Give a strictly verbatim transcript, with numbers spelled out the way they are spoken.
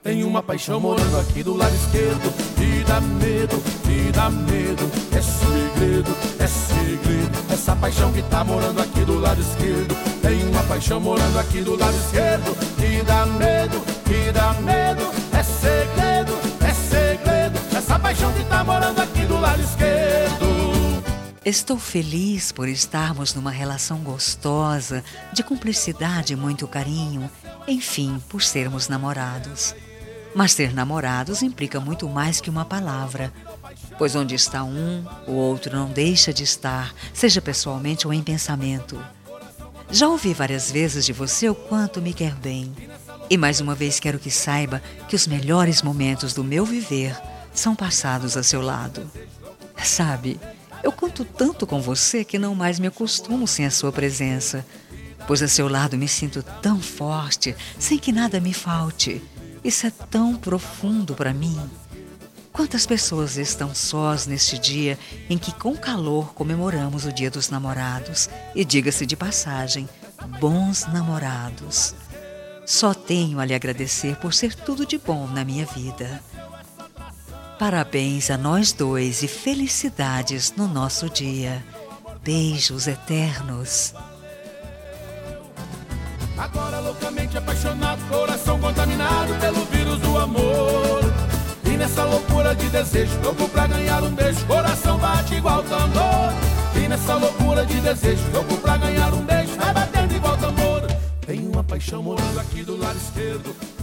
Tem uma paixão morando aqui do lado esquerdo. Me dá medo, me dá medo. É segredo, é segredo. Essa paixão que tá morando aqui do lado esquerdo. Tem uma paixão morando aqui do lado esquerdo. Me dá medo, me dá medo. É segredo, é segredo. Essa paixão que tá morando aqui do lado esquerdo. Estou feliz por estarmos numa relação gostosa, de cumplicidade e muito carinho, enfim, por sermos namorados. Mas ter namorados implica muito mais que uma palavra, pois onde está um, o outro não deixa de estar, seja pessoalmente ou em pensamento. Já ouvi várias vezes de você o quanto me quer bem, e mais uma vez quero que saiba que os melhores momentos do meu viver são passados a seu lado. Sabe, eu conto tanto com você que não mais me acostumo sem a sua presença, pois a seu lado me sinto tão forte, sem que nada me falte. Isso é tão profundo para mim. Quantas pessoas estão sós neste dia em que com calor comemoramos o Dia dos Namorados? E diga-se de passagem, bons namorados. Só tenho a lhe agradecer por ser tudo de bom na minha vida. Parabéns a nós dois e felicidades no nosso dia. Beijos eternos. Agora loucamente apaixonado, coração contaminado pelo vírus do amor. E nessa loucura de desejo, louco pra ganhar um beijo, coração bate igual tambor. E nessa loucura de desejo, louco pra ganhar um beijo, vai batendo igual tambor. Tem uma paixão morando aqui do lado esquerdo.